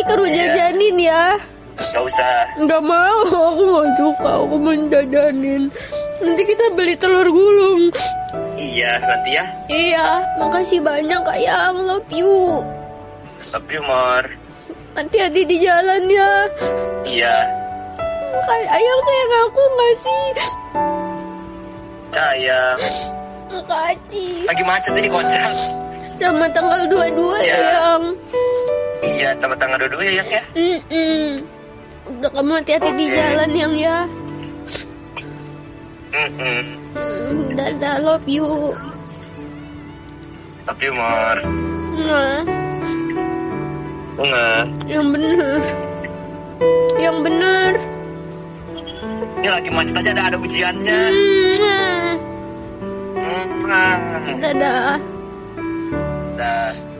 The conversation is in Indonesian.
Karu jajanin ya. Gak usah. Nggak mau, aku nggak suka. Aku menjajanin. Nanti kita beli telur gulung. Iya, nanti ya. Iya, makasih banyak Ayang. Love you. Love you more. Hati-hati di jalan ya. Iya. Ayang sayang aku nggak sih? Sayang. Makasih. Lagi macet ini kocak. Sama tanggal 22 Iya. Ayang. Iya, sama tanggal 22 ya, Yang ya. Udah, kamu hati-hati di jalan Yang ya. Dadah, love you. Love you more. Nah, Bunga. yang bener. Yang bener. Ini lagi macet aja ada ujiannya. Dadah. Dah.